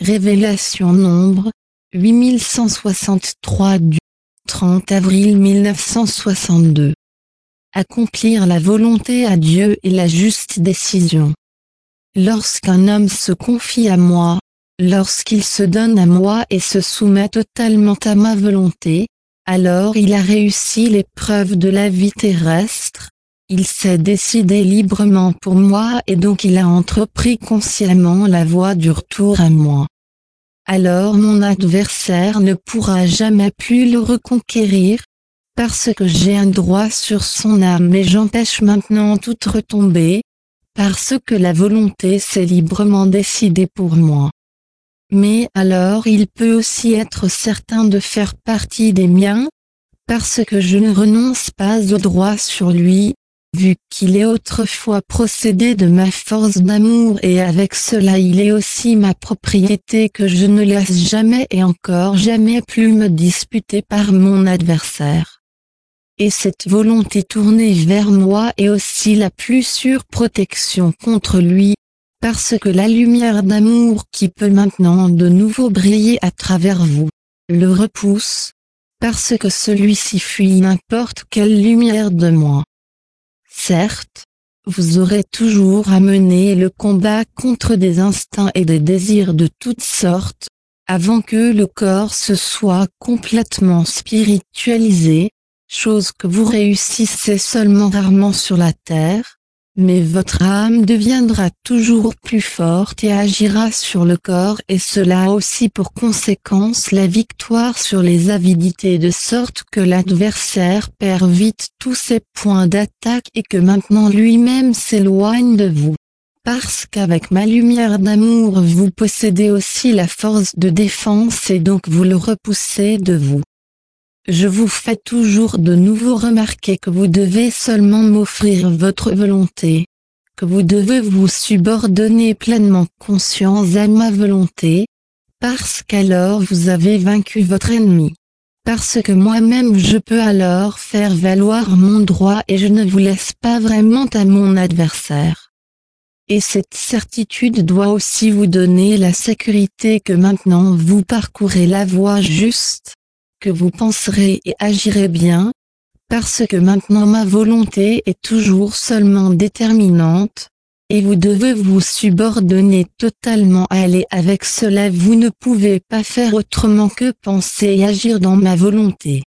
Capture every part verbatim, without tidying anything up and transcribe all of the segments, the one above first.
Révélation Nombre, huit mille cent soixante-trois du trente avril mille neuf cent soixante-deux. Accomplir la volonté à Dieu est la juste décision. Lorsqu'un homme se confie à moi, lorsqu'il se donne à moi et se soumet totalement à ma volonté, alors il a réussi l'épreuve de la vie terrestre, il s'est décidé librement pour moi et donc il a entrepris consciemment la voie du retour à moi. Alors mon adversaire ne pourra jamais plus le reconquérir, parce que j'ai un droit sur son âme et j'empêche maintenant toute retombée, parce que la volonté s'est librement décidée pour moi. Mais alors il peut aussi être certain de faire partie des miens, parce que je ne renonce pas au droit sur lui, vu qu'il est autrefois procédé de ma force d'amour et avec cela il est aussi ma propriété que je ne laisse jamais et encore jamais plus me disputer par mon adversaire. Et cette volonté tournée vers moi est aussi la plus sûre protection contre lui, parce que la lumière d'amour qui peut maintenant de nouveau briller à travers vous, le repousse, parce que celui-ci fuit n'importe quelle lumière de moi. Certes, vous aurez toujours à mener le combat contre des instincts et des désirs de toutes sortes, avant que le corps se soit complètement spiritualisé, chose que vous réussissez seulement rarement sur la terre, mais votre âme deviendra toujours plus forte et agira sur le corps et cela a aussi pour conséquence la victoire sur les avidités de sorte que l'adversaire perd vite tous ses points d'attaque et que maintenant lui-même s'éloigne de vous. Parce qu'avec ma lumière d'amour vous possédez aussi la force de défense et donc vous le repoussez de vous. Je vous fais toujours de nouveau remarquer que vous devez seulement m'offrir votre volonté, que vous devez vous subordonner pleinement conscience à ma volonté, parce qu'alors vous avez vaincu votre ennemi. Parce que moi-même je peux alors faire valoir mon droit et je ne vous laisse pas vraiment à mon adversaire. Et cette certitude doit aussi vous donner la sécurité que maintenant vous parcourez la voie juste, que vous penserez et agirez bien, parce que maintenant ma volonté est toujours seulement déterminante, et vous devez vous subordonner totalement à elle et avec cela vous ne pouvez pas faire autrement que penser et agir dans ma volonté.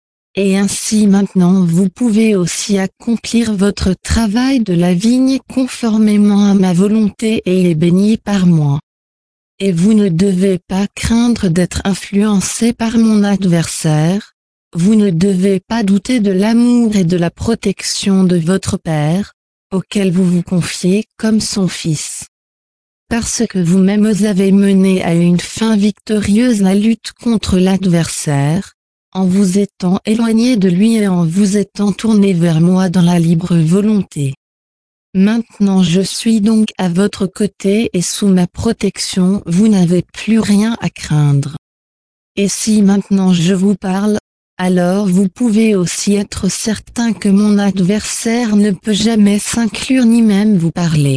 Et ainsi maintenant vous pouvez aussi accomplir votre travail de la vigne conformément à ma volonté et il est béni par moi. Et vous ne devez pas craindre d'être influencé par mon adversaire, vous ne devez pas douter de l'amour et de la protection de votre Père, auquel vous vous confiez comme son Fils. Parce que vous-même avez mené à une fin victorieuse la lutte contre l'adversaire, en vous étant éloigné de lui et en vous étant tourné vers moi dans la libre volonté. Maintenant je suis donc à votre côté et sous ma protection vous n'avez plus rien à craindre. Et si maintenant je vous parle, alors vous pouvez aussi être certain que mon adversaire ne peut jamais s'inclure ni même vous parler.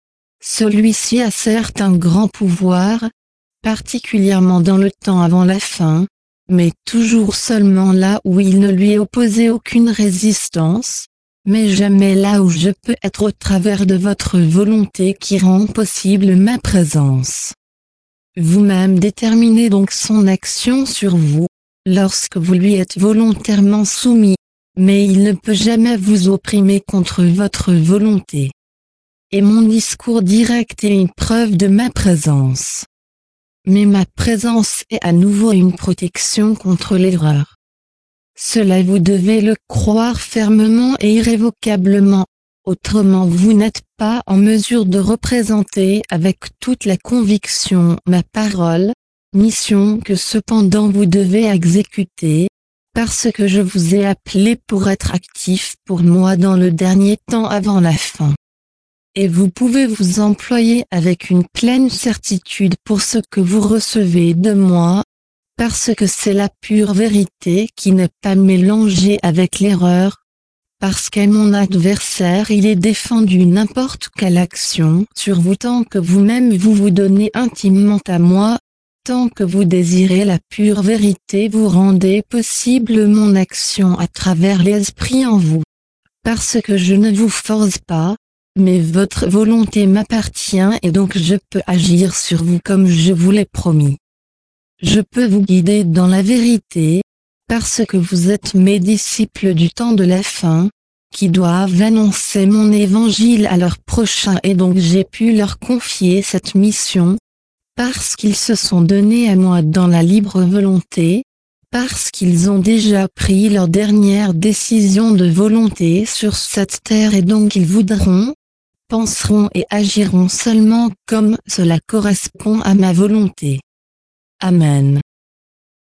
Celui-ci a certes un grand pouvoir, particulièrement dans le temps avant la fin, mais toujours seulement là où il ne lui est opposé aucune résistance, mais jamais là où je peux être au travers de votre volonté qui rend possible ma présence. Vous-même déterminez donc son action sur vous, lorsque vous lui êtes volontairement soumis, mais il ne peut jamais vous opprimer contre votre volonté. Et mon discours direct est une preuve de ma présence. Mais ma présence est à nouveau une protection contre l'erreur. Cela vous devez le croire fermement et irrévocablement, autrement vous n'êtes pas en mesure de représenter avec toute la conviction ma parole, mission que cependant vous devez exécuter, parce que je vous ai appelé pour être actif pour moi dans le dernier temps avant la fin. Et vous pouvez vous employer avec une pleine certitude pour ce que vous recevez de moi, parce que c'est la pure vérité qui n'est pas mélangée avec l'erreur, parce qu'à mon adversaire il est défendu n'importe quelle action sur vous tant que vous-même vous vous donnez intimement à moi, tant que vous désirez la pure vérité vous rendez possible mon action à travers l'esprit en vous. Parce que je ne vous force pas, mais votre volonté m'appartient et donc je peux agir sur vous comme je vous l'ai promis. Je peux vous guider dans la vérité, parce que vous êtes mes disciples du temps de la fin, qui doivent annoncer mon évangile à leurs prochains et donc j'ai pu leur confier cette mission, parce qu'ils se sont donnés à moi dans la libre volonté, parce qu'ils ont déjà pris leur dernière décision de volonté sur cette terre et donc ils voudront, penseront et agiront seulement comme cela correspond à ma volonté. Amen.